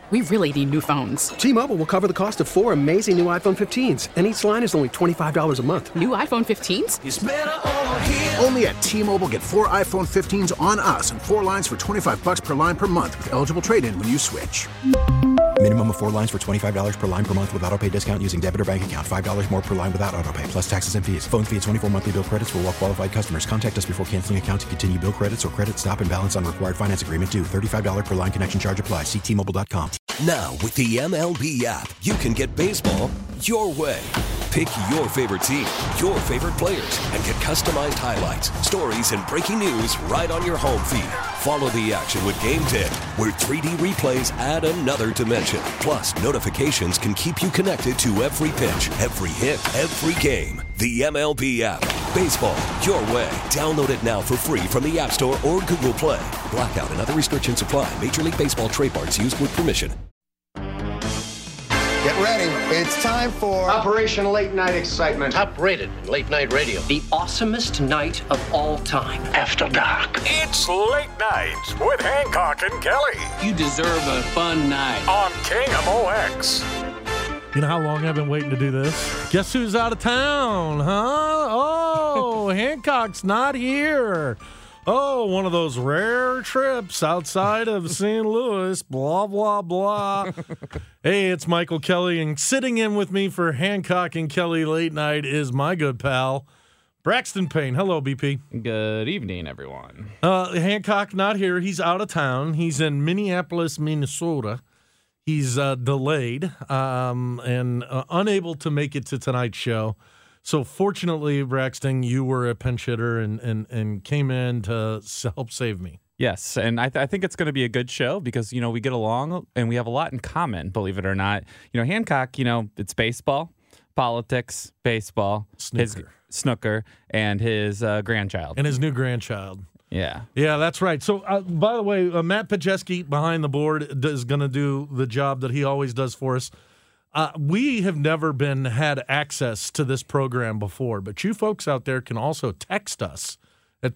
We really need new phones. T-Mobile will cover the cost of 4 amazing new iPhone 15s, and each line is only $25 a month. New iPhone 15s? It's better over here. Only at T-Mobile, get 4 iPhone 15s on us and 4 lines for $25 per line per month with eligible trade-in when you switch. Minimum of 4 lines for $25 per line per month with autopay discount using debit or bank account. $5 more per line without autopay, plus taxes and fees. Phone fee at 24 monthly bill credits for well-qualified customers. Contact us before canceling account to continue bill credits or credit stop and balance on required finance agreement due. $35 per line connection charge applies. See T-Mobile.com. Now, with the MLB app, you can get baseball your way. Pick your favorite team, your favorite players, and get customized highlights, stories, and breaking news right on your home feed. Follow the action with Game Day, where 3D replays add another dimension. Plus, notifications can keep you connected to every pitch, every hit, every game. The MLB app. Baseball your way. Download it now for free from the App Store or Google Play. Blackout and other restrictions apply. Major League Baseball trademarks used with permission. Get ready. It's time for Operation Late Night Excitement. Top rated in late night radio. The awesomest night of all time. After dark. It's Late Night with Hancock and Kelly. You deserve a fun night. On KMOX. You know how long I've been waiting to do this? Guess who's out of town, huh? Oh, Hancock's not here. Oh, one of those rare trips outside of St. Louis, blah, blah, blah. Hey, it's Michael Kelly, and sitting in with me for Hancock and Kelly Late Night is my good pal, Braxton Payne. Hello, BP. Good evening, everyone. Hancock not here. He's out of town. He's in Minneapolis, Minnesota. He's delayed and unable to make it to tonight's show. So fortunately, Braxton, you were a pinch hitter and came in to help save me. Yes, and I think it's going to be a good show because, you know, we get along and we have a lot in common, believe it or not. You know, Hancock, you know, it's baseball, politics, baseball, snooker, and his grandchild. And his new grandchild. Yeah. Yeah, that's right. So, by the way, Matt Pajeski behind the board is going to do the job that he always does for us. We have never had access to this program before, but you folks out there can also text us at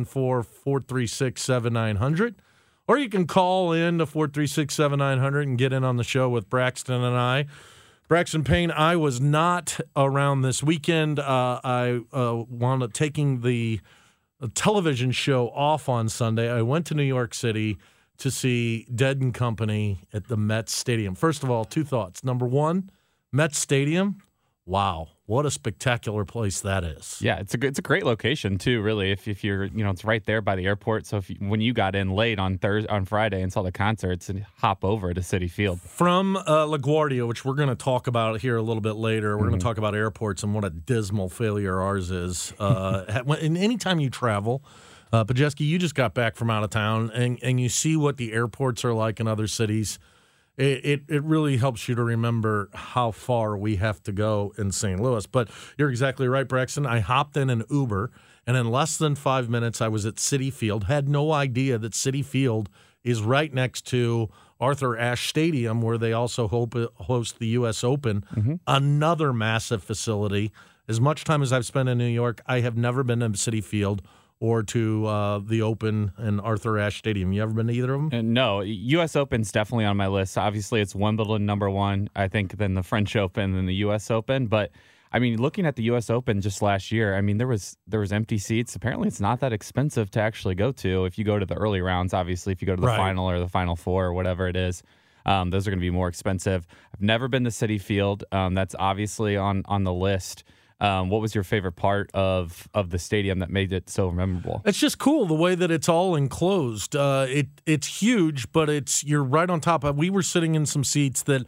314-436-7900, or you can call in to 436-7900 and get in on the show with Braxton and I. Braxton Payne, I was not around this weekend. I wound up taking the television show off on Sunday. I went to New York City to see Dead & Company at the Mets Stadium. First of all, two thoughts. Number one, Mets Stadium, wow, what a spectacular place that is. Yeah, it's a great location too, really. If you're, you know, it's right there by the airport. So when you got in late on Friday and saw the concerts, and hop over to Citi Field from LaGuardia, which we're going to talk about here a little bit later. We're going to talk about airports and what a dismal failure ours is. And anytime you travel. Pajeski, you just got back from out of town, and you see what the airports are like in other cities. It really helps you to remember how far we have to go in St. Louis. But you're exactly right, Braxton. I hopped in an Uber, and in less than 5 minutes, I was at Citi Field. Had no idea that Citi Field is right next to Arthur Ashe Stadium, where they also host the U.S. Open, another massive facility. As much time as I've spent in New York, I have never been to Citi Field or to the Open and Arthur Ashe Stadium. You ever been to either of them? No. U.S. Open's definitely on my list. Obviously, it's Wimbledon number one, I think, then the French Open, then the U.S. Open. But, I mean, looking at the U.S. Open just last year, I mean, there was empty seats. Apparently, it's not that expensive to actually go to. If you go to the early rounds, obviously, if you go to the final or the Final Four or whatever it is, those are going to be more expensive. I've never been to Citi Field. That's obviously on the list. What was your favorite part of the stadium that made it so memorable? It's just cool the way that it's all enclosed. It's huge, but you're right on top of. We were sitting in some seats that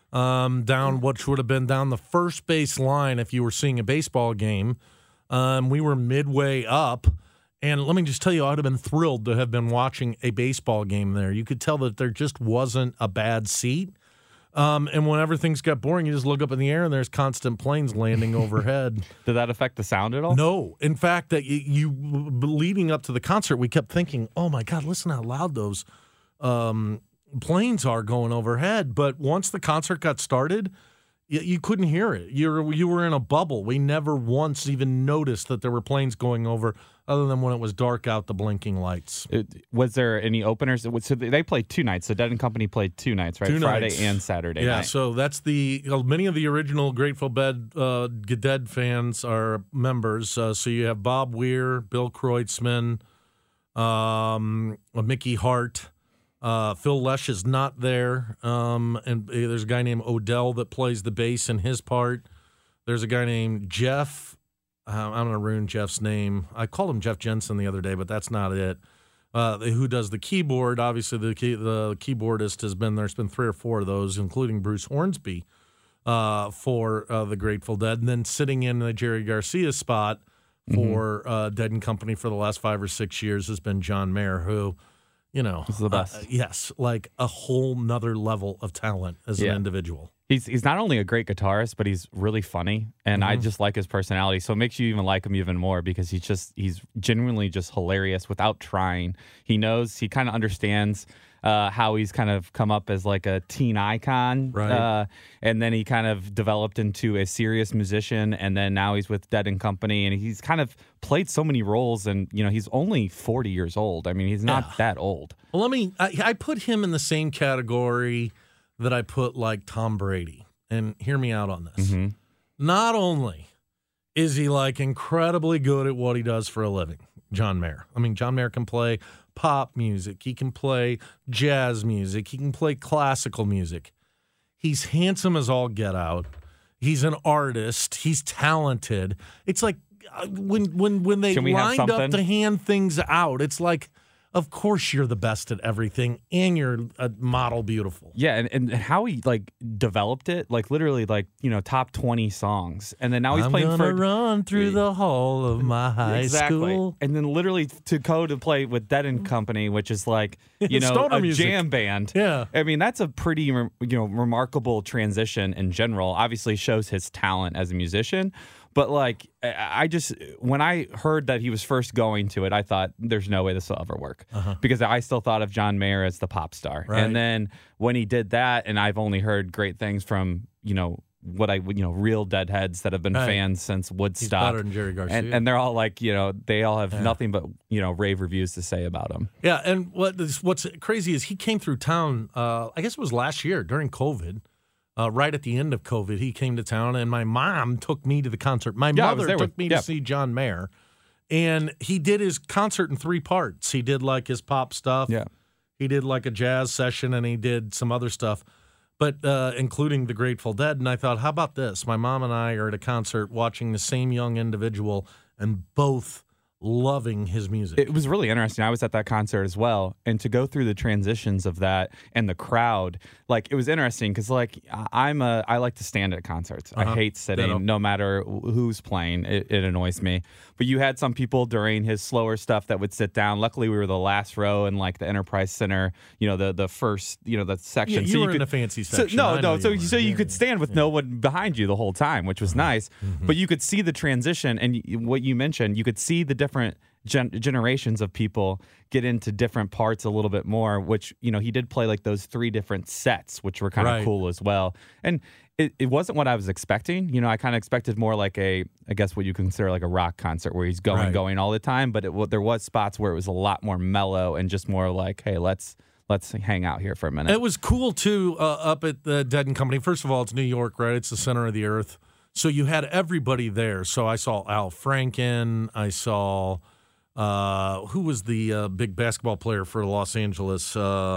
down what would have been down the first base line if you were seeing a baseball game. We were midway up, and let me just tell you, I would have been thrilled to have been watching a baseball game there. You could tell that there just wasn't a bad seat. And whenever things got boring, you just look up in the air and there's constant planes landing overhead. Did that affect the sound at all? No. In fact, that you leading up to the concert, we kept thinking, oh, my God, listen how loud those planes are going overhead. But once the concert got started, you couldn't hear it. You were in a bubble. We never once even noticed that there were planes going over other than when it was dark out, the blinking lights. Was there any openers? So they played 2 nights. So Dead and Company played 2 nights, right? Friday and Saturday night. So that's many of the original Grateful Dead fans are members. So you have Bob Weir, Bill Kreutzmann, Mickey Hart. Phil Lesh is not there. And there's a guy named Odell that plays the bass in his part. There's a guy named Jeff. I'm going to ruin Jeff's name. I called him Jeff Jensen the other day, but that's not it. Who does the keyboard? Obviously, the keyboardist has been there. There's been 3 or 4 of those, including Bruce Hornsby for the Grateful Dead. And then sitting in the Jerry Garcia spot for Dead and Company for the last 5 or 6 years has been John Mayer, who, is the best. Yes, like a whole nother level of talent as an individual. He's not only a great guitarist, but he's really funny, and I just like his personality. So it makes you even like him even more because he's genuinely just hilarious without trying. He kind of understands how he's kind of come up as like a teen icon, right? And then he kind of developed into a serious musician, and then now he's with Dead and Company, and he's kind of played so many roles, and he's only 40 years old. I mean, he's not that old. Well, I put him in the same category that I put like Tom Brady. And hear me out on this. Not only is he like incredibly good at what he does for a living, John Mayer. I mean, John Mayer can play pop music. He can play jazz music. He can play classical music. He's handsome as all get out. He's an artist. He's talented. It's like when they lined up to hand things out, it's like, of course you're the best at everything, and you're a model beautiful. Yeah, and how he like developed it, like literally like top 20 songs, and then now he's playing for run through the hall of my high school, and then literally to go to play with Dead and Company, which is like a music. jam band. Yeah, I mean that's a pretty remarkable transition in general. Obviously shows his talent as a musician. But, like, when I heard that he was first going to it, I thought, there's no way this will ever work. Because I still thought of John Mayer as the pop star. Right. And then when he did that, and I've only heard great things from, real Deadheads that have been fans since Woodstock. He's better than Jerry Garcia. And they're all like, they all have nothing but, rave reviews to say about him. Yeah, and what's crazy is he came through town, I guess it was last year during COVID. Right at the end of COVID, he came to town, and my mom took me to the concert. My mother took me to see John Mayer, and he did his concert in 3 parts. He did, like, his pop stuff. Yeah. He did, like, a jazz session, and he did some other stuff, but including the Grateful Dead. And I thought, how about this? My mom and I are at a concert watching the same young individual, and both loving his music. It was really interesting. I was at that concert as well, and to go through the transitions of that and the crowd, like it was interesting because like I like to stand at concerts. I hate sitting, no matter who's playing. It annoys me. But you had some people during his slower stuff that would sit down. Luckily, we were the last row in like the Enterprise Center. The first, the section. Yeah, you were in the fancy section. So you could stand with no one behind you the whole time, which was nice. But you could see the transition, and what you mentioned, you could see the different generations of people get into different parts a little bit more, which, he did play like those 3 different sets, which were kind of cool as well. And it wasn't what I was expecting. I kind of expected more like I guess what you consider like a rock concert where he's going all the time. But there was spots where it was a lot more mellow and just more like, hey, let's hang out here for a minute. It was cool, too, up at the Dead and Company. First of all, it's New York, right? It's the center of the earth. So you had everybody there. So I saw Al Franken. I saw who was the big basketball player for Los Angeles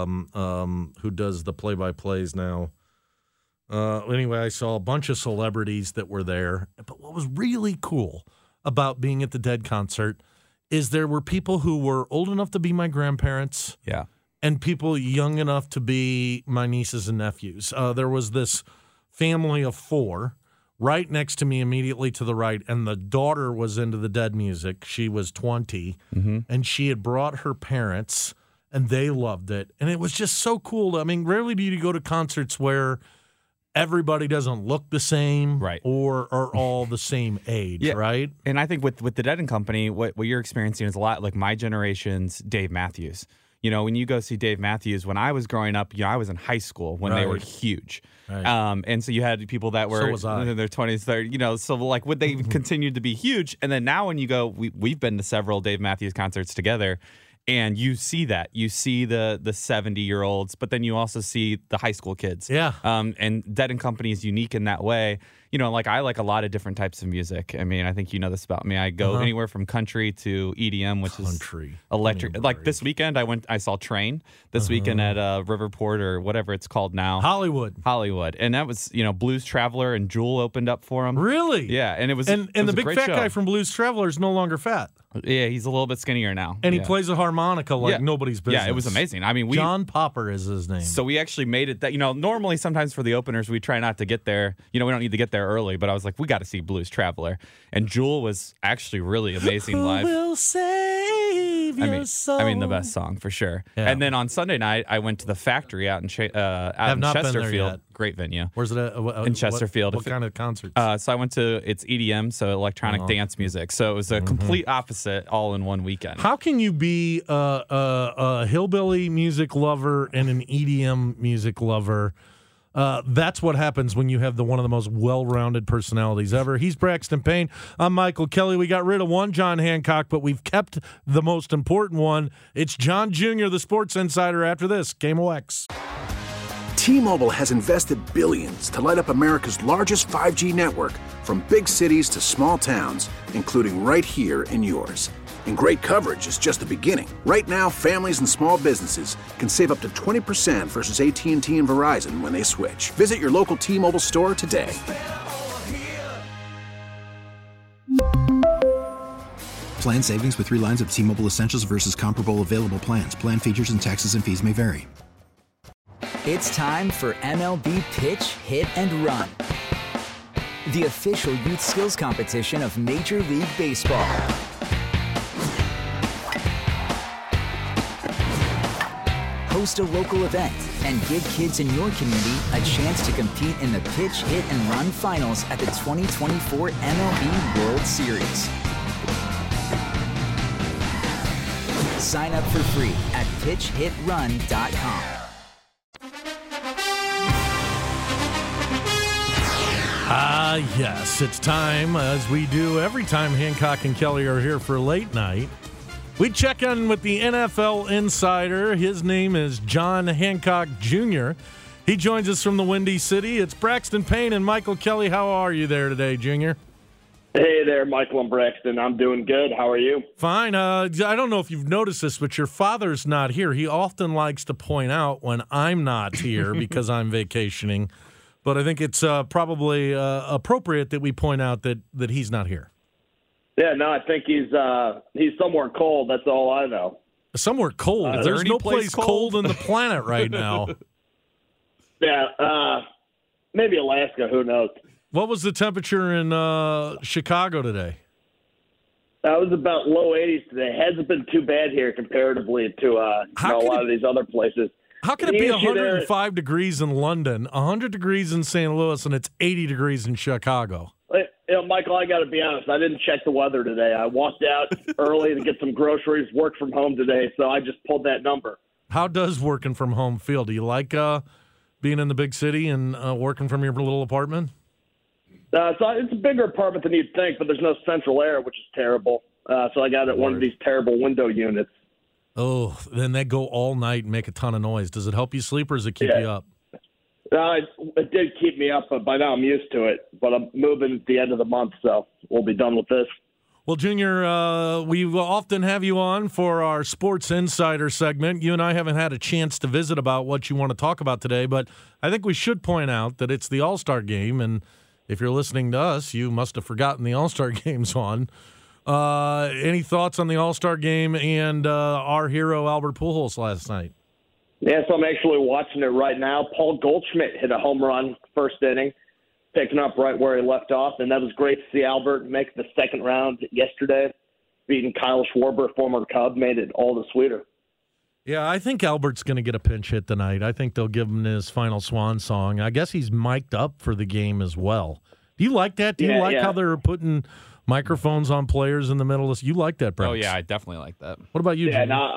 who does the play-by-plays now. Anyway, I saw a bunch of celebrities that were there. But what was really cool about being at the Dead concert is there were people who were old enough to be my grandparents. Yeah. And people young enough to be my nieces and nephews. There was this family of 4 right next to me immediately to the right, and the daughter was into the Dead music. She was 20, and she had brought her parents, and they loved it. And it was just so cool. I mean, rarely do you go to concerts where everybody doesn't look the same or are all the same age, right? And I think with the Dead and Company, what you're experiencing is a lot like my generation's Dave Matthews. You know, when you go see Dave Matthews, when I was growing up, I was in high school when they were huge. Right. And so you had people that were in their 20s, 30s, so like would they continue to be huge? And then now when you go, we've been to several Dave Matthews concerts together. And you see that. You see the 70-year-olds, but then you also see the high school kids. Yeah. And Dead & Company is unique in that way. Like I like a lot of different types of music. I mean, I think you know this about me. I go anywhere from country to EDM, which is electric. Like this weekend, I saw Train this weekend at Riverport or whatever it's called now. Hollywood. And that was, Blues Traveler and Jewel opened up for him. Really? Yeah. And it was And it was the a big great fat show. guy from Blues Traveler is no longer fat. Yeah, he's a little bit skinnier now. And he plays a harmonica like nobody's business. Yeah, it was amazing. I mean, John Popper is his name. So we actually made it that, normally sometimes for the openers, we try not to get there. We don't need to get there early, but I was like, we got to see Blues Traveler. And Jewel was actually really amazing live. Who will save your soul? I mean, the best song for sure. Yeah. And then on Sunday night, I went to the Factory out in Chesterfield. Great venue. Where's it at? In Chesterfield. What kind of concerts? So I went to, it's EDM, so electronic dance music. So it was a complete opposite all in one weekend. How can you be a hillbilly music lover and an EDM music lover? That's what happens when you have one of the most well-rounded personalities ever. He's Braxton Payne. I'm Michael Kelly. We got rid of one John Hancock, but we've kept the most important one. It's John Jr., the Sports Insider, after this. KMOX. T-Mobile has invested billions to light up America's largest 5G network, from big cities to small towns, including right here in yours. And great coverage is just the beginning. Right now, families and small businesses can save up to 20% versus AT&T and Verizon when they switch. Visit your local T-Mobile store today. Plan savings with 3 lines of T-Mobile Essentials versus comparable available plans. Plan features and taxes and fees may vary. It's time for MLB Pitch, Hit, and Run, the official youth skills competition of Major League Baseball. Host a local event and give kids in your community a chance to compete in the Pitch, Hit, and Run finals at the 2024 MLB World Series. Sign up for free at pitchhitrun.com. Yes, it's time, as we do every time Hancock and Kelly are here for late night. We check in with the NFL insider. His name is John Hancock Jr. He joins us from the Windy City. It's Braxton Payne and Michael Kelly. How are you there today, Jr.? Hey there, Michael and Braxton. I'm doing good. How are you? Fine. I don't know if you've noticed this, but your father's not here. He often likes to point out when I'm not here because I'm vacationing. But I think it's probably appropriate that we point out that he's not here. Yeah, no, I think he's somewhere cold. That's all I know. Somewhere cold? There's no place cold on the planet right now. Yeah, maybe Alaska. Who knows? What was the temperature in Chicago today? It was about low 80s today. It hasn't been too bad here comparatively to a lot of these other places. How can it be 105 degrees in London, 100 degrees in St. Louis, and it's 80 degrees in Chicago? Michael, I got to be honest. I didn't check the weather today. I walked out early to get some groceries, worked from home today, so I just pulled that number. How does working from home feel? Do you like being in the big city and working from your little apartment? So it's a bigger apartment than you'd think, but there's no central air, which is terrible. So I got one of these terrible window units. Oh, then they go all night and make a ton of noise. Does it help you sleep or does it keep you up? It did keep me up, but by now I'm used to it. But I'm moving at the end of the month, so we'll be done with this. Well, Junior, we will often have you on for our Sports Insider segment. You and I haven't had a chance to visit about what you want to talk about today, but I think we should point out that it's the All-Star Game, and if you're listening to us, you must have forgotten the All-Star Game's on. Any thoughts on the All-Star Game and our hero Albert Pujols last night? Yeah, so I'm actually watching it right now. Paul Goldschmidt hit a home run first inning, picking up right where he left off, and that was great to see Albert make the second round yesterday, beating Kyle Schwarber, former Cub, made it all the sweeter. Yeah, I think Albert's going to get a pinch hit tonight. I think they'll give him his final swan song. I guess he's mic'd up for the game as well. Do you like that? Do you like how they're putting microphones on players in the middle? You like that, Brax? Oh, yeah, I definitely like that. What about you, Yeah, Jimmy? no, I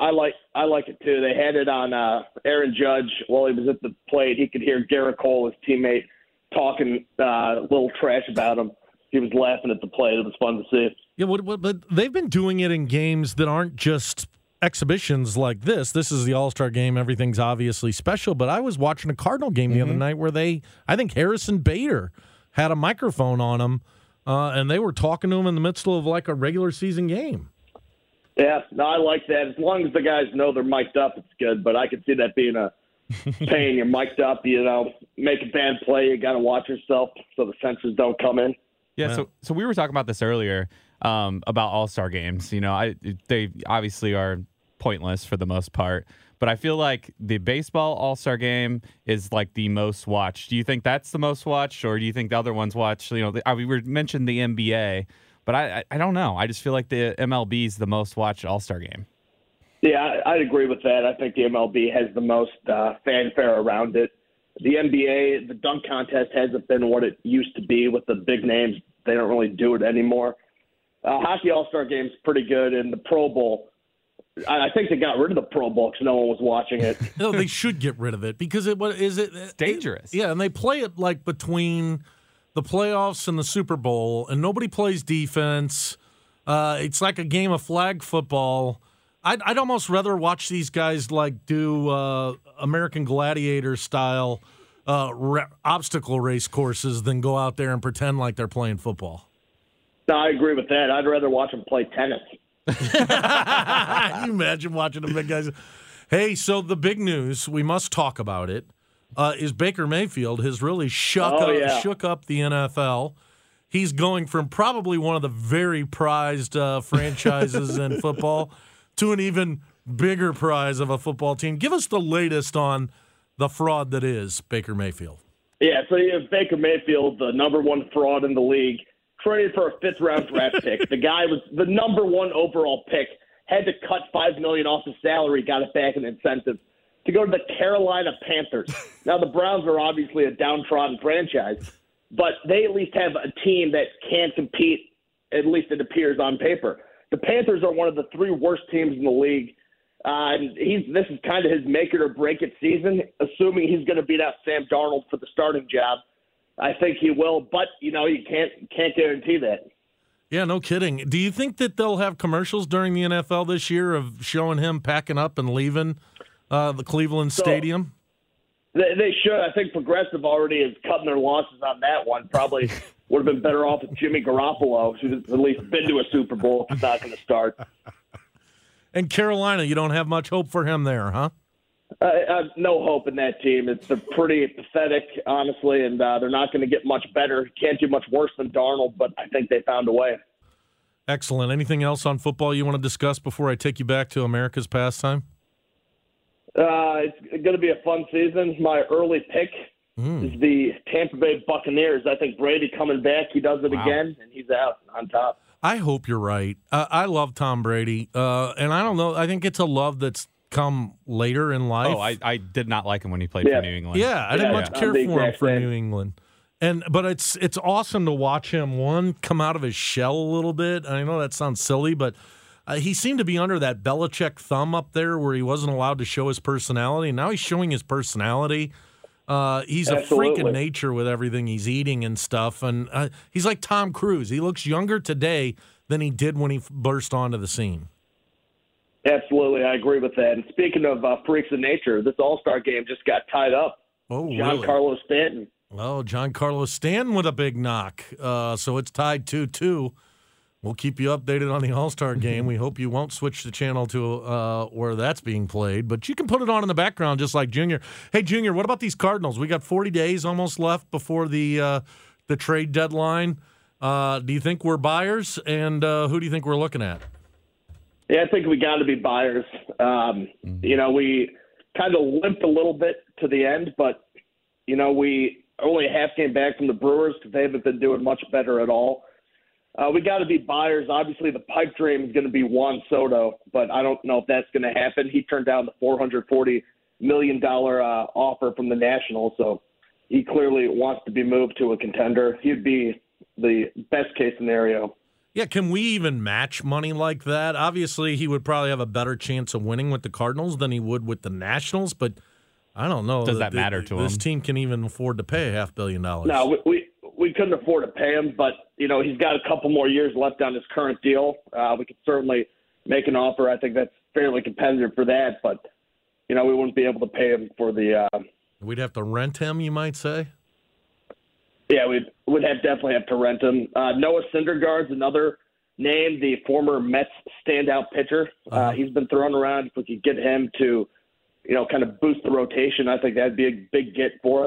I like it too. They had it on Aaron Judge while he was at the plate. He could hear Garrett Cole, his teammate, talking a little trash about him. He was laughing at the plate. It was fun to see. Yeah, but they've been doing it in games that aren't just exhibitions like this. This is the All-Star game. Everything's obviously special. But I was watching a Cardinal game the other night where I think Harrison Bader had a microphone on him, and they were talking to him in the midst of like a regular season game. Yeah, no, I like that. As long as the guys know they're mic'd up, it's good. But I could see that being a pain. You're mic'd up, make a bad play. You got to watch yourself so the censors don't come in. Yeah, so we were talking about this earlier about All-Star games. They obviously are pointless for the most part, but I feel like the baseball All-Star game is like the most watched. Do you think that's the most watched, or do you think the other ones watch? We mentioned the NBA, but I don't know. I just feel like the MLB is the most watched All-Star game. Yeah, I'd agree with that. I think the MLB has the most fanfare around it. The NBA, the dunk contest hasn't been what it used to be with the big names. They don't really do it anymore. Hockey All-Star Game's pretty good, and the Pro Bowl, I think they got rid of the Pro Bowl because no one was watching it. No, they should get rid of it because it's dangerous. Yeah, and they play it like between the playoffs and the Super Bowl, and nobody plays defense. It's like a game of flag football. I'd almost rather watch these guys like do American Gladiator style obstacle race courses than go out there and pretend like they're playing football. No, I agree with that. I'd rather watch them play tennis. Can you imagine watching the big guys? Hey, so the big news, we must talk about it, is Baker Mayfield has really shook up the NFL. He's going from probably one of the very prized franchises in football to an even bigger prize of a football team. Give us the latest on the fraud that is Baker Mayfield. Yeah, so you have Baker Mayfield, the number one fraud in the league, traded for a fifth-round draft pick. The guy was the number one overall pick, had to cut $5 million off his salary, got it back in incentive, to go to the Carolina Panthers. Now, the Browns are obviously a downtrodden franchise, but they at least have a team that can compete, at least it appears on paper. The Panthers are one of the three worst teams in the league. And this is kind of his make it or break it season, assuming he's going to beat out Sam Darnold for the starting job. I think he will, but you can't guarantee that. Yeah, no kidding. Do you think that they'll have commercials during the NFL this year of showing him packing up and leaving the Cleveland Stadium? They should. I think Progressive already is cutting their losses on that one. Probably would have been better off with Jimmy Garoppolo, who's at least been to a Super Bowl if he's not going to start. And Carolina, you don't have much hope for him there, huh? No hope in that team. It's pretty pathetic, honestly, and they're not going to get much better. Can't do much worse than Darnold, but I think they found a way. Excellent. Anything else on football you want to discuss before I take you back to America's pastime? It's going to be a fun season. My early pick is the Tampa Bay Buccaneers. I think Brady coming back, he does it again, and he's out on top. I hope you're right. I love Tom Brady, and I don't know. I think it's a love that's come later in life. Oh, I did not like him when he played for New England. Yeah, I didn't much care for him for New England. But it's awesome to watch him, come out of his shell a little bit. I know that sounds silly, but he seemed to be under that Belichick thumb up there where he wasn't allowed to show his personality. Now he's showing his personality. He's a freak of nature with everything he's eating and stuff. And he's like Tom Cruise. He looks younger today than he did when he burst onto the scene. Absolutely. I agree with that. And speaking of freaks of nature, this All-Star game just got tied up. Oh, Giancarlo Stanton. Oh, Giancarlo Stanton with a big knock. So it's tied 2-2. We'll keep you updated on the All-Star game. We hope you won't switch the channel to where that's being played, but you can put it on in the background just like Junior. Hey, Junior, what about these Cardinals? We got 40 days almost left before the trade deadline. Do you think we're buyers, and who do you think we're looking at? Yeah, I think we got to be buyers. We kind of limped a little bit to the end, but, we only a half game back from the Brewers because they haven't been doing much better at all. We got to be buyers. Obviously, the pipe dream is going to be Juan Soto, but I don't know if that's going to happen. He turned down the $440 million offer from the Nationals, so he clearly wants to be moved to a contender. He'd be the best case scenario. Yeah, can we even match money like that? Obviously, he would probably have a better chance of winning with the Cardinals than he would with the Nationals, but I don't know. Does that matter to him? This team can even afford to pay $500 million. No, we couldn't afford to pay him, but, he's got a couple more years left on his current deal. We could certainly make an offer. I think that's fairly competitive for that, but, we wouldn't be able to pay him for the We'd have to rent him, you might say? Yeah, we'd definitely have to rent him. Noah Syndergaard's another name, the former Mets standout pitcher. He's been thrown around. If we could get him to, kind of boost the rotation, I think that'd be a big get for us.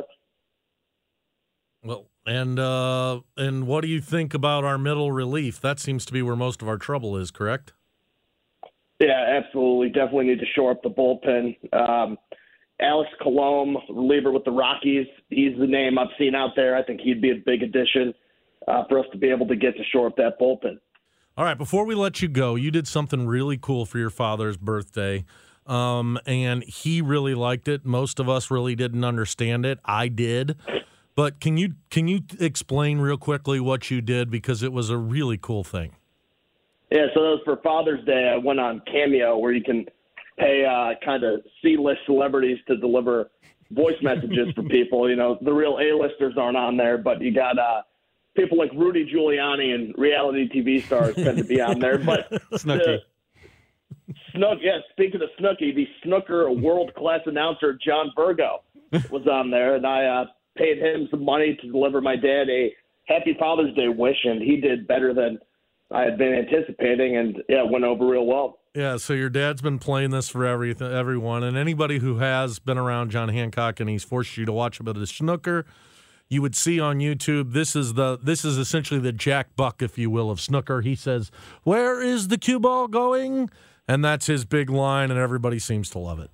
Well, and what do you think about our middle relief? That seems to be where most of our trouble is, correct? Yeah, absolutely. Definitely need to shore up the bullpen. Alex Colomé, reliever with the Rockies, he's the name I've seen out there. I think he'd be a big addition for us to be able to get to shore up that bullpen. All right, before we let you go, you did something really cool for your father's birthday, and he really liked it. Most of us really didn't understand it. I did. But can you explain real quickly what you did, because it was a really cool thing? Yeah, so that was for Father's Day. I went on Cameo, where you can pay kind of C-list celebrities to deliver voice messages for people. The real A-listers aren't on there, but you got people like Rudy Giuliani and reality TV stars tend to be on there. But Snooki. Speaking of Snooki, the snooker world-class announcer John Virgo was on there, and I paid him some money to deliver my dad a Happy Father's Day wish, and he did better than I had been anticipating, and it went over real well. Yeah, so your dad's been playing this for everyone, and anybody who has been around John Hancock and he's forced you to watch a bit of the snooker, you would see on YouTube, this is essentially the Jack Buck, if you will, of snooker. He says, "Where is the cue ball going?" And that's his big line, and everybody seems to love it.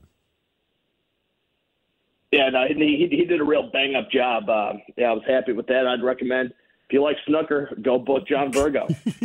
Yeah, no, he did a real bang-up job. I was happy with that. I'd recommend, if you like snooker, go book John Virgo.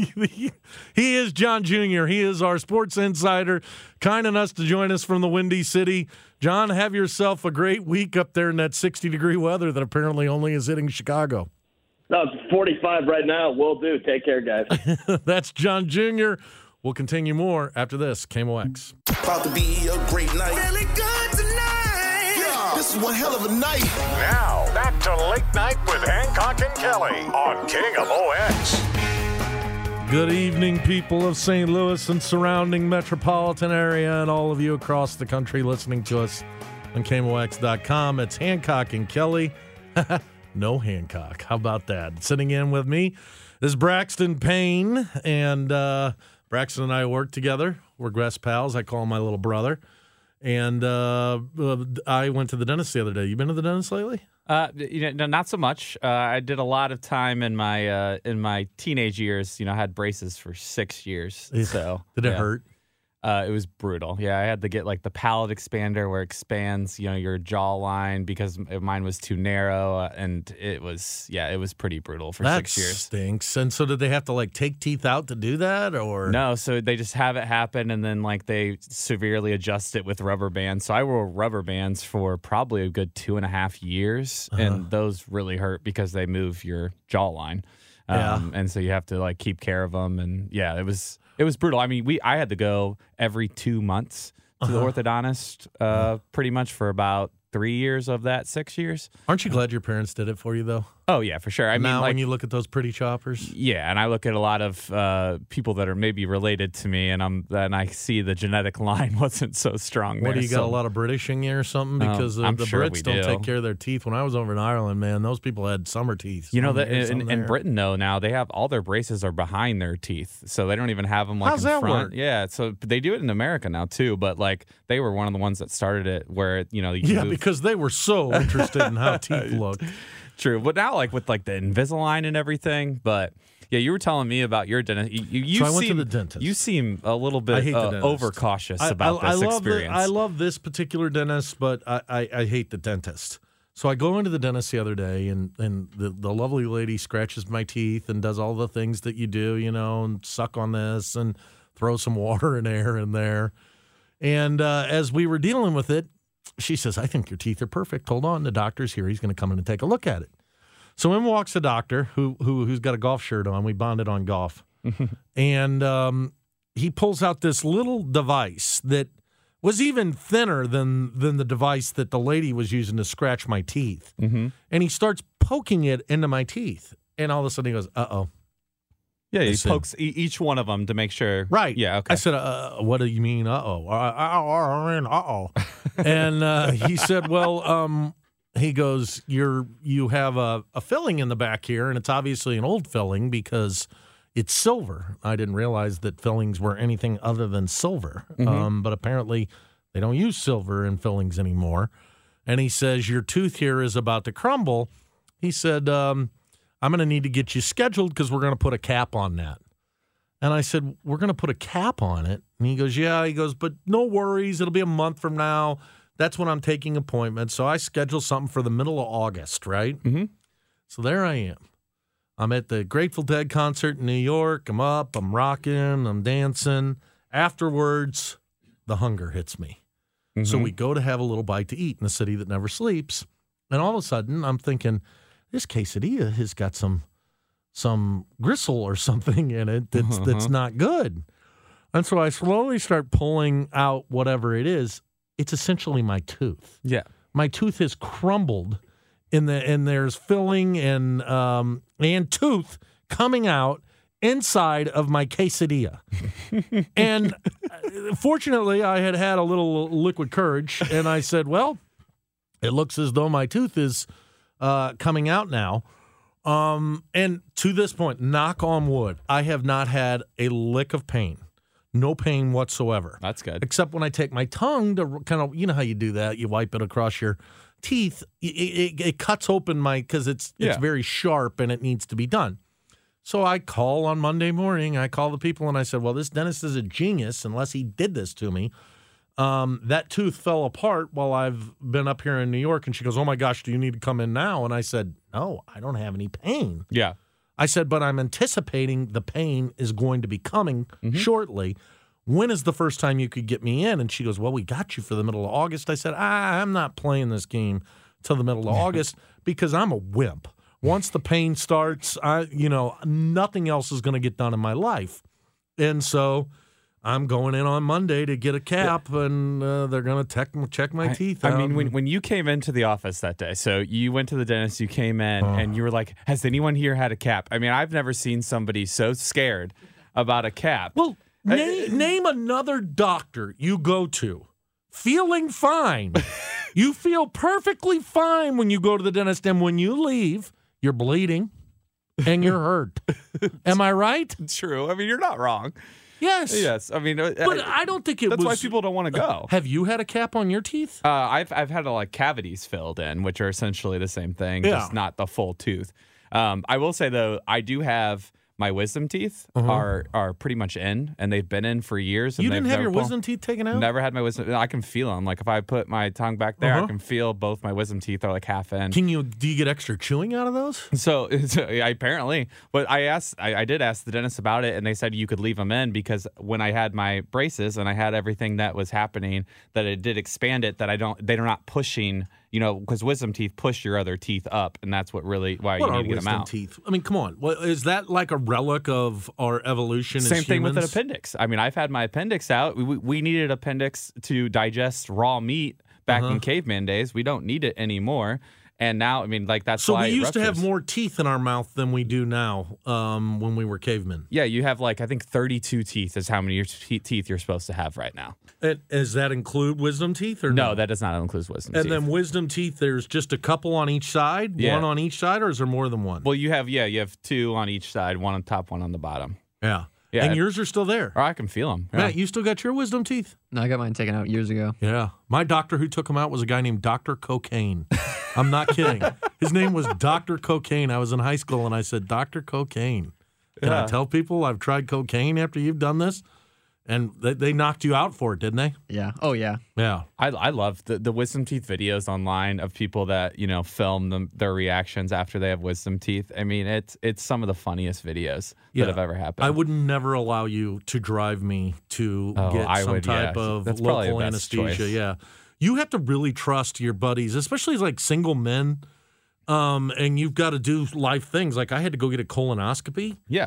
He is John Jr. He is our sports insider, kind enough to join us from the Windy City. John, have yourself a great week up there in that 60-degree weather that apparently only is hitting Chicago. No, it's 45 right now. Will do. Take care, guys. That's John Jr. We'll continue more after this. KMOX. About to be a great night. Really good tonight. Yeah. This is one hell of a night. Now, back to Late Night with Hancock and Kelly on KMOX. Good evening, people of St. Louis and surrounding metropolitan area, and all of you across the country listening to us on KMOX.com. It's Hancock and Kelly. No Hancock. How about that? Sitting in with me is Braxton Payne, and Braxton and I work together. We're best pals. I call him my little brother. And I went to the dentist the other day. You been to the dentist lately? Not so much. I did a lot of time in my teenage years. I had braces for 6 years. So did it hurt? It was brutal. Yeah, I had to get like the palate expander where it expands, your jawline, because mine was too narrow, and it was pretty brutal for 6 years. That stinks. And so did they have to like take teeth out to do that, or no? So they just have it happen, and then like they severely adjust it with rubber bands. So I wore rubber bands for probably a good 2.5 years, and those really hurt because they move your jawline. And so you have to like keep care of them, and it was brutal. I mean, I had to go every 2 months to the orthodontist, pretty much for about 3 years of that 6 years. Aren't you glad your parents did it for you, though? Oh, yeah, for sure. I mean, when you look at those pretty choppers. Yeah, and I look at a lot of people that are maybe related to me, and I see the genetic line wasn't so strong. What, do you got a lot of British in you or something? Because the Brits don't take care of their teeth. When I was over in Ireland, man, those people had summer teeth. In Britain, though, now they have all their braces are behind their teeth, so they don't even have them like How's in that front. work? Yeah, so they do it in America now too, but like they were one of the ones that started it, where because they were so interested in how teeth looked. True, but now like with like the Invisalign and everything. But yeah, you were telling me about your dentist. So I went to the dentist. You seem a little bit overcautious about this experience. I love this particular dentist, but I hate the dentist. So I go into the dentist the other day, and the lovely lady scratches my teeth and does all the things that you do, and suck on this and throw some water and air in there. And as we were dealing with it, she says, "I think your teeth are perfect. Hold on, the doctor's here. He's going to come in and take a look at it." So in walks the doctor who's got a golf shirt on. We bonded on golf. And he pulls out this little device that was even thinner than the device that the lady was using to scratch my teeth. Mm-hmm. And he starts poking it into my teeth. And all of a sudden he goes, uh-oh. Yeah, he pokes each one of them to make sure. Right. Yeah, okay. I said, what do you mean, uh-oh? Uh-oh. And he said, well, he goes, you have a filling in the back here, and it's obviously an old filling because it's silver. I didn't realize that fillings were anything other than silver. Mm-hmm. But apparently they don't use silver in fillings anymore. And he says, your tooth here is about to crumble. He said, I'm going to need to get you scheduled because we're going to put a cap on that. And I said, we're going to put a cap on it? And he goes, yeah. He goes, but no worries. It'll be a month from now. That's when I'm taking appointments. So I schedule something for the middle of August, right? Mm-hmm. So there I am. I'm at the Grateful Dead concert in New York. I'm up, I'm rocking, I'm dancing. Afterwards, the hunger hits me. Mm-hmm. So we go to have a little bite to eat in the city that never sleeps. And all of a sudden, I'm thinking, this quesadilla has got some gristle or something in it that's not good. And so I slowly start pulling out whatever it is. It's essentially my tooth. Yeah. My tooth has crumbled and there's filling and tooth coming out inside of my quesadilla. And fortunately, I had a little liquid courage, and I said, well, it looks as though my tooth is coming out now. And to this point, knock on wood, I have not had a lick of pain. No pain whatsoever. That's good. Except when I take my tongue to kind of, you know how you do that? You wipe it across your teeth. It cuts open because it's very sharp and it needs to be done. So I call on Monday morning. I call the people and I said, well, this dentist is a genius unless he did this to me. That tooth fell apart while I've been up here in New York. And she goes, oh, my gosh, do you need to come in now? And I said, no, I don't have any pain. Yeah. I said, but I'm anticipating the pain is going to be coming shortly. When is the first time you could get me in? And she goes, well, we got you for the middle of August. I said, I'm not playing this game till the middle of August because I'm a wimp. Once the pain starts, nothing else is going to get done in my life. And so I'm going in on Monday to get a cap, and they're going to check my teeth out. I mean, when you came into the office that day, so you went to the dentist, you came in, and you were like, has anyone here had a cap? I mean, I've never seen somebody so scared about a cap. Well, name another doctor you go to feeling fine. You feel perfectly fine when you go to the dentist, and when you leave, you're bleeding and you're hurt. Am I right? True. I mean, you're not wrong. Yes. I mean, but I don't think that's why people don't want to go. Have you had a cap on your teeth? I've had cavities filled in, which are essentially the same thing, just not the full tooth. I will say though, I do have my wisdom teeth are pretty much in, and they've been in for years. And you didn't have your wisdom teeth taken out? Never had my wisdom. I can feel them. Like if I put my tongue back there, I can feel both my wisdom teeth are like half in. Do you get extra chewing out of those? So apparently, but I did ask the dentist about it, and they said you could leave them in because when I had my braces and I had everything that was happening, that it did expand it. That they're not pushing. Because wisdom teeth push your other teeth up, and that's why you need to get them out. Teeth? I mean, come on. Is that like a relic of our evolution as humans? Same thing with an appendix. I mean, I've had my appendix out. We needed appendix to digest raw meat back in caveman days. We don't need it anymore. And now, I mean, that's so why we used to have more teeth in our mouth than we do now when we were cavemen. Yeah, you have I think 32 teeth is how many teeth you're supposed to have right now. And does that include wisdom teeth or no? No, that does not include wisdom teeth. And then wisdom teeth, there's just a couple on each side, one on each side, or is there more than one? Well, you have two on each side, one on top, one on the bottom. Yeah. And yours are still there. Or I can feel them. Yeah. Matt, you still got your wisdom teeth? No, I got mine taken out years ago. Yeah. My doctor who took them out was a guy named Dr. Cocaine. I'm not kidding. His name was Dr. Cocaine. I was in high school, and I said, Dr. Cocaine. Can I tell people I've tried cocaine after you've done this? And they knocked you out for it, didn't they? Yeah. Oh, yeah. Yeah. I love the wisdom teeth videos online of people that, film their reactions after they have wisdom teeth. I mean, it's some of the funniest videos that have ever happened. I would never allow you to drive me to get some type of That's local anesthesia. Choice. Yeah. You have to really trust your buddies, especially as single men, and you've got to do life things. Like I had to go get a colonoscopy. Yeah.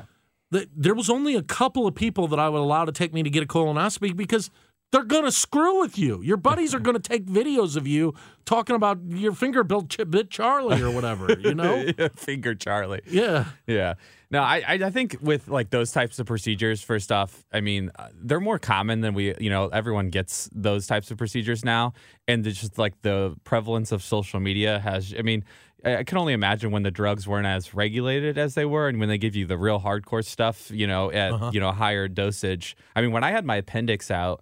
there was only a couple of people that I would allow to take me to get a colonoscopy because they're going to screw with you. Your buddies are going to take videos of you talking about your finger bit Charlie or whatever, you know? Finger Charlie. Yeah. Yeah. No, I think with like those types of procedures, first off, I mean, they're more common than everyone gets those types of procedures now. And it's just like the prevalence of social media has, I mean, I can only imagine when the drugs weren't as regulated as they were and when they give you the real hardcore stuff, at, higher dosage. I mean, when I had my appendix out,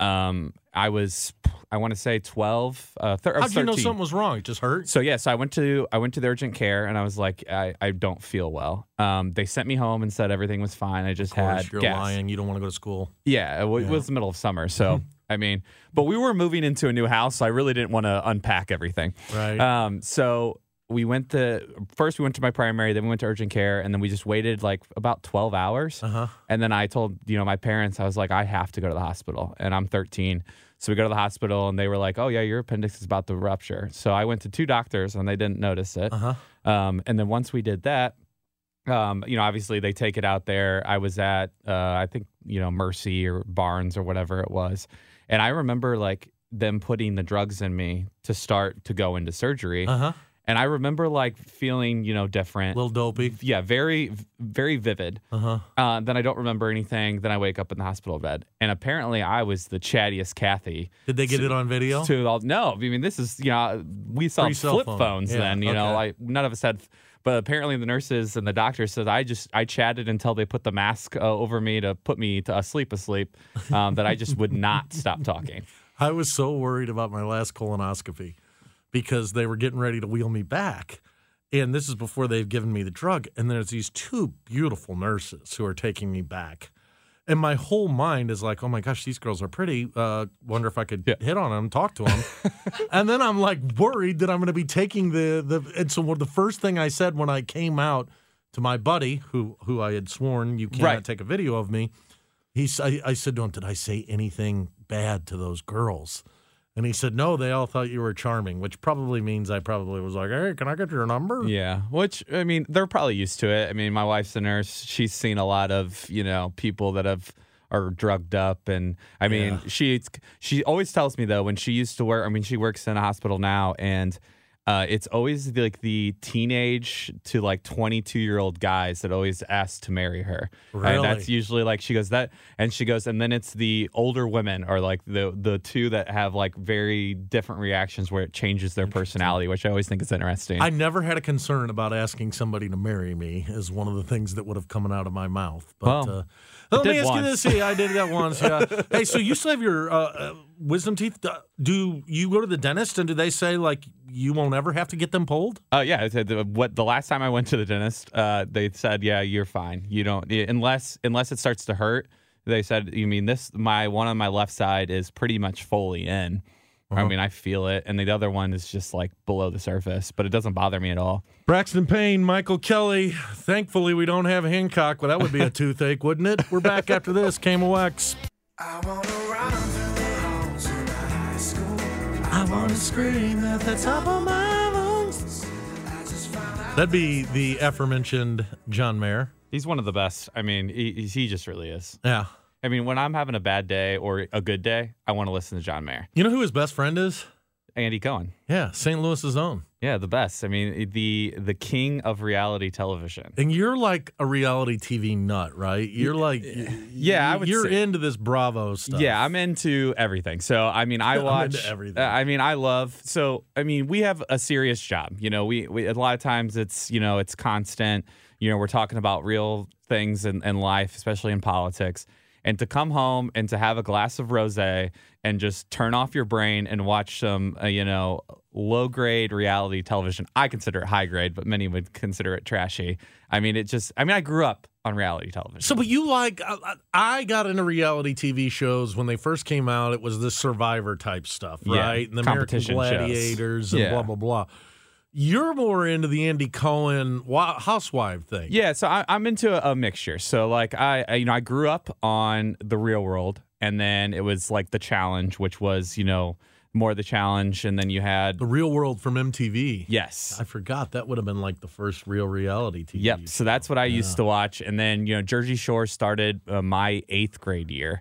I was, I want to say 12. How'd you know something was wrong? It just hurt? So I went to the urgent care and I was like, I don't feel well. They sent me home and said everything was fine. I just had you're gas. lying. You don't want to go to school. Yeah, it was the middle of summer. So, I mean, but we were moving into a new house, so I really didn't want to unpack everything. Right. So we went to my primary, then we went to urgent care, and then we just waited like about 12 hours. And then I told, my parents, I was like, I have to go to the hospital, and I'm 13. So we go to the hospital, and they were like, oh, yeah, your appendix is about to rupture. So I went to 2 doctors, and they didn't notice it. And then once we did that, obviously they take it out there. I was at, I think, Mercy or Barnes or whatever it was. And I remember like them putting the drugs in me to start to go into surgery. And I remember like feeling, different. A little dopey. Yeah, very, very vivid. Then I don't remember anything. Then I wake up in the hospital bed. And apparently I was the chattiest Kathy. Did they get it on video? No. I mean, this is, we saw flip phones then, none of us had. But apparently the nurses and the doctor said I chatted until they put the mask over me to put me to asleep, that I just would not stop talking. I was so worried about my last colonoscopy because they were getting ready to wheel me back. And this is before they've given me the drug. And there's these 2 beautiful nurses who are taking me back. And my whole mind is like, oh, my gosh, these girls are pretty. Wonder if I could hit on them, talk to them. And then I'm like worried that I'm going to be taking and so the first thing I said when I came out to my buddy, who I had sworn you cannot take a video of me, I said to him, did I say anything bad to those girls? And he said, no, they all thought you were charming, which probably means I probably was like, hey, can I get your number? Yeah, which, I mean, they're probably used to it. I mean, my wife's a nurse. She's seen a lot of, people that are drugged up. And, I mean, she always tells me, though, when she used to work, I mean, she works in a hospital now, and it's always like the teenage to like 22-year-old guys that always ask to marry her. Really? And that's usually like she goes, and then it's the older women or like the 2 that have like very different reactions where it changes their personality, which I always think is interesting. I never had a concern about asking somebody to marry me as one of the things that would have come out of my mouth. But let me ask you this. Yeah, I did that once. Yeah. Hey, so you still have your wisdom teeth. Do you go to the dentist and do they say like you won't ever have to get them pulled? Yeah. The last time I went to the dentist, they said, yeah, you're fine. You don't unless it starts to hurt. They said, you mean my one on my left side is pretty much fully in. I mean, I feel it, and the other one is just like below the surface, but it doesn't bother me at all. Braxton Payne, Michael Kelly. Thankfully, we don't have Hancock. Well, that would be a toothache, wouldn't it? We're back after this. KMOX. I want to run through the halls of high school. I want to scream at the top of my lungs. That'd be the aforementioned John Mayer. He's one of the best. I mean, he just really is. Yeah. I mean, when I'm having a bad day or a good day, I want to listen to John Mayer. You know who his best friend is? Andy Cohen. Yeah, St. Louis's own. Yeah, the best. I mean, the king of reality television. And you're like a reality TV nut, right? You're like, you're into this Bravo stuff. Yeah, I'm into everything. So, I mean, I watch into everything. I mean, I love. So, I mean, we have a serious job. We a lot of times it's it's constant. We're talking about real things in life, especially in politics. And to come home and to have a glass of rosé and just turn off your brain and watch some, low-grade reality television. I consider it high-grade, but many would consider it trashy. I mean, I grew up on reality television. So, but you I got into reality TV shows when they first came out. It was the Survivor type stuff, right? Yeah, and the American Gladiators and blah, blah, blah. You're more into the Andy Cohen housewife thing. Yeah, so I'm into a mixture. So like I grew up on The Real World, and then it was like The Challenge, which was more the challenge, and then you had The Real World from MTV. Yes. I forgot that would have been like the first real reality TV. Yep. So that's what I used to watch. And then, Jersey Shore started my 8th grade year.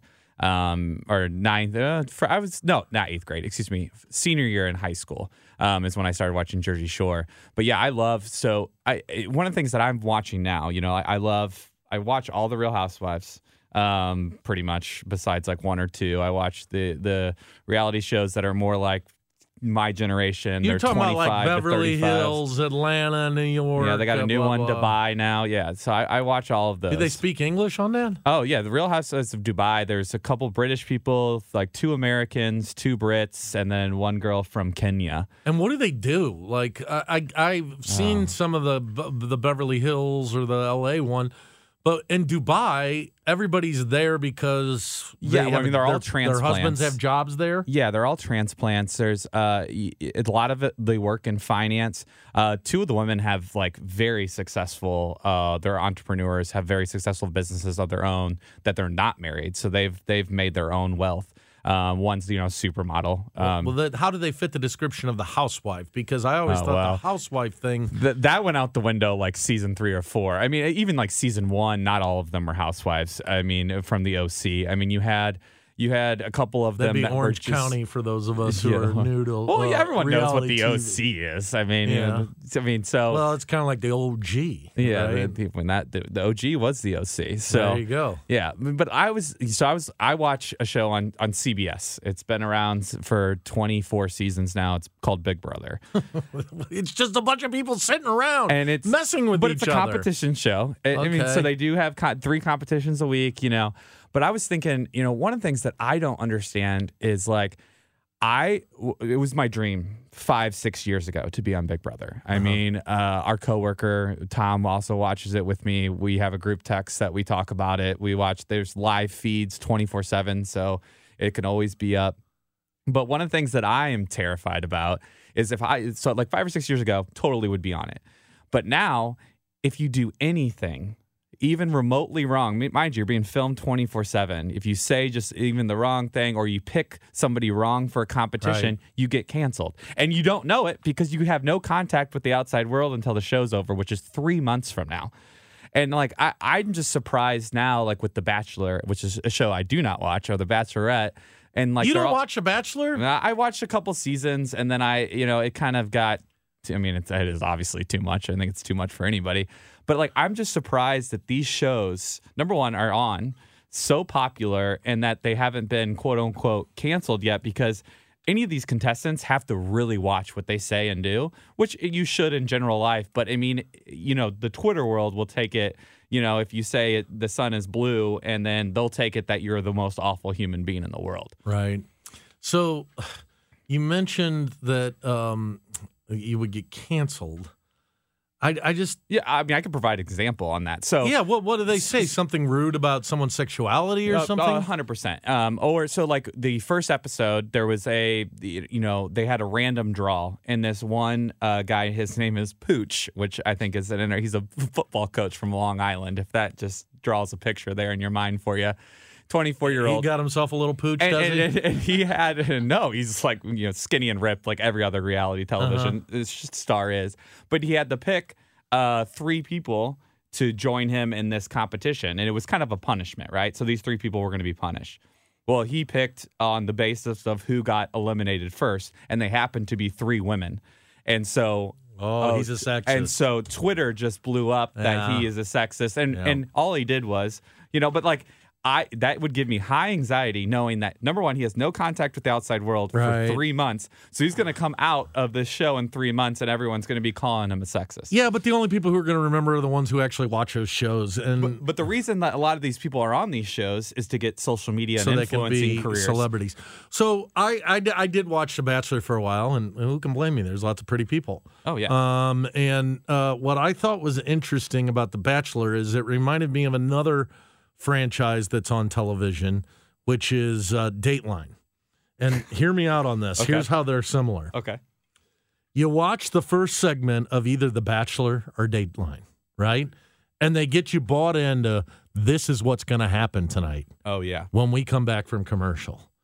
Or ninth, not 8th grade, excuse me, senior year in high school, is when I started watching Jersey Shore. But yeah, one of the things that I'm watching now, I watch all the Real Housewives, pretty much, besides like one or two. I watch the reality shows that are more like my generation. You're They're talking about like Beverly 35. Hills, Atlanta, New York. Yeah, they got a new one, Dubai now. Yeah, so I watch all of those. Do they speak English on that? Oh, yeah, the Real Housewives of Dubai. There's a couple British people, like 2 Americans, 2 Brits, and then 1 girl from Kenya. And what do they do? Like, I've seen some of the Beverly Hills or the LA one, but in Dubai, everybody's there because they're all transplants. Their husbands have jobs there. Yeah, they're all transplants. There's a lot of it. They work in finance. 2 of the women have like very successful. They're entrepreneurs, have very successful businesses of their own that they're not married. So they've made their own wealth. One's supermodel. How do they fit the description of the housewife? Because I always thought the housewife thing that went out the window like season 3 or 4. I mean, even like season 1, not all of them are housewives. I mean, from the OC. I mean, you had a couple of That'd them be that Orange were just, County for those of us who are new to. Well, everyone knows what the TV. OC is. I mean, so it's kind of like the OG. Yeah, right? the OG was the OC. So there you go. Yeah, but I watch a show on CBS. It's been around for 24 seasons now. It's called Big Brother. It's just a bunch of people sitting around and it's messing with each other. But it's a competition show. I mean, so they do have 3 competitions a week. But I was thinking, one of the things that I don't understand is like, it was my dream 5-6 years ago to be on Big Brother. I mean, our coworker Tom also watches it with me. We have a group text that we talk about it. There's live feeds 24/7, so it can always be up. But one of the things that I am terrified about is like 5 or 6 years ago, totally would be on it. But now, if you do anything even remotely wrong, mind you, you're being filmed 24/7. If you say just even the wrong thing or you pick somebody wrong for a competition, you get canceled. And you don't know it because you have no contact with the outside world until the show's over, which is 3 months from now. And like I'm just surprised now, like with The Bachelor, which is a show I do not watch, or The Bachelorette. And like you don't watch The Bachelor? I watched a couple seasons, and then it kind of got. I mean, it is obviously too much. I think it's too much for anybody. But like, I'm just surprised that these shows, number one, are on so popular and that they haven't been quote unquote canceled yet, because any of these contestants have to really watch what they say and do, which you should in general life. But I mean, the Twitter world will take it, if you say the sun is blue, and then they'll take it that you're the most awful human being in the world. Right. So you mentioned that you would get canceled. I mean, I could provide an example on that. So yeah, what do they say? Something rude about someone's sexuality or something? 100%. Or so like the first episode, there was they had a random draw, and this one guy, his name is Pooch, which I think is he's a football coach from Long Island. If that just draws a picture there in your mind for you. 24-year-old. He got himself a little pooch, does he? And he had, no, he's like, skinny and ripped like every other reality television star is. But he had to pick 3 people to join him in this competition. And it was kind of a punishment, right? So these 3 people were going to be punished. Well, he picked on the basis of who got eliminated first. And they happened to be 3 women. And so... he's a sexist. And so Twitter just blew up that he is a sexist. And all he did was, but like... that would give me high anxiety knowing that, number one, he has no contact with the outside world for 3 months. So he's going to come out of this show in 3 months and everyone's going to be calling him a sexist. Yeah, but the only people who are going to remember are the ones who actually watch those shows. But the reason that a lot of these people are on these shows is to get social media and influencing they can be careers. Celebrities. So I did watch The Bachelor for a while, and who can blame me? There's lots of pretty people. Oh, yeah. And what I thought was interesting about The Bachelor is it reminded me of another franchise that's on television, which is Dateline. And hear me out on this. Okay. Here's how they're similar. Okay. You watch the first segment of either The Bachelor or Dateline, right? And they get you bought into this is what's going to happen tonight. Oh, yeah. When we come back from commercial.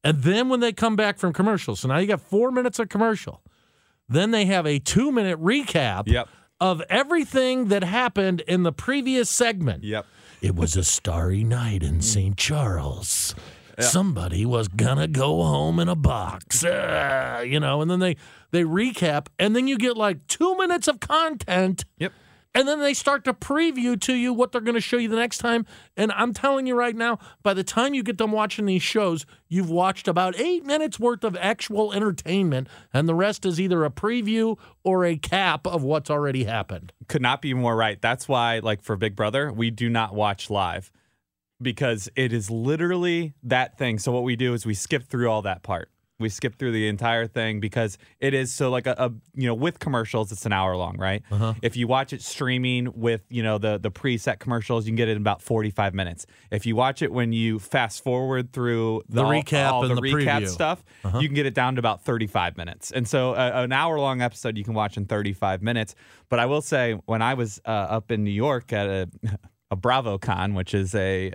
And then when they come back from commercial, so now you got 4 minutes of commercial. Then they have a 2-minute recap of everything that happened in the previous segment. Yep. It was a starry night in St. Charles. Somebody was going to go home in a box. And then they recap, and then you get like 2 minutes of content. Yep. And then they start to preview to you what they're going to show you the next time. And I'm telling you right now, by the time you get done watching these shows, you've watched about 8 minutes worth of actual entertainment, and the rest is either a preview or a cap of what's already happened. Could not be more right. That's why, like for Big Brother, we do not watch live because it is literally that thing. So what we do is we skip through all that part. We skip through the entire thing because it is so like with commercials, it's an hour long, right? If you watch it streaming with, the preset commercials, you can get it in about 45 minutes. If you watch it when you fast forward through the recap and the recap preview stuff, you can get it down to about 35 minutes. And so an hour long episode you can watch in 35 minutes. But I will say when I was up in New York at a BravoCon, which is a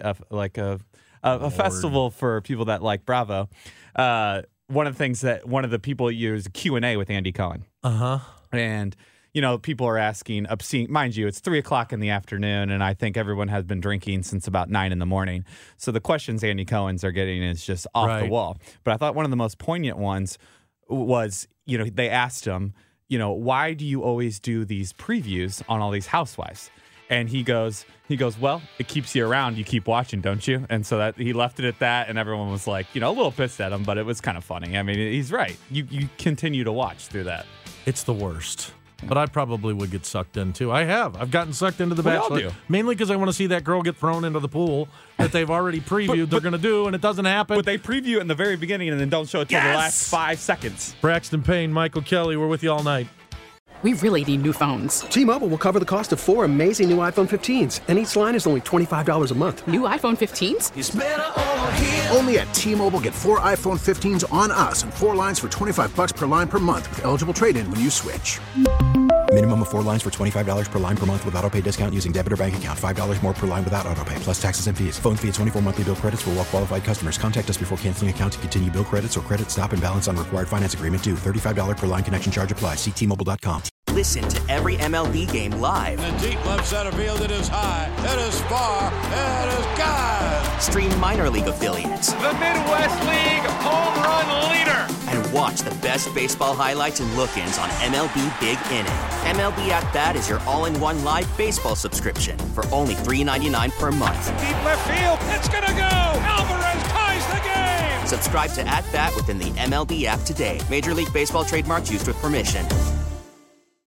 festival for people that like Bravo, one of the people used a Q&A with Andy Cohen. And, people are asking obscene, mind you, it's 3:00 in the afternoon, and I think everyone has been drinking since about 9 in the morning. So the questions Andy Cohen's are getting is just off the wall. But I thought one of the most poignant ones was, they asked him, why do you always do these previews on all these housewives? And he goes, well, it keeps you around. You keep watching, don't you? And so that he left it at that, and everyone was like, a little pissed at him, but it was kind of funny. I mean, he's right. You continue to watch through that. It's the worst. But I probably would get sucked in, too. I have. I've gotten sucked into The We all Bachelor. do. Mainly because I want to see that girl get thrown into the pool that they've already previewed they're going to do, and it doesn't happen. But they preview it in the very beginning and then don't show it till the last 5 seconds. Braxton Payne, Michael Kelly, we're with you all night. We really need new phones. T-Mobile will cover the cost of 4 amazing new iPhone 15s, and each line is only $25 a month. New iPhone 15s? It's better over here. Only at T-Mobile, get 4 iPhone 15s on us and 4 lines for $25 per line per month with eligible trade-in when you switch. Minimum of 4 lines for $25 per line per month with autopay discount using debit or bank account. $5 more per line without autopay, plus taxes and fees. Phone fee at 24 monthly bill credits for well-qualified customers. Contact us before canceling account to continue bill credits or credit stop and balance on required finance agreement due. $35 per line connection charge applies. See T-Mobile.com. Listen to every MLB game live. In the deep left center field, it is high, it is far, it is gone. Stream minor league affiliates. The Midwest League home run leader. And watch the best baseball highlights and look-ins on MLB Big Inning. MLB At Bat is your all-in-one live baseball subscription for only $3.99 per month. Deep left field, it's gonna go. Alvarez ties the game. Subscribe to At Bat within the MLB app today. Major League Baseball trademarks used with permission.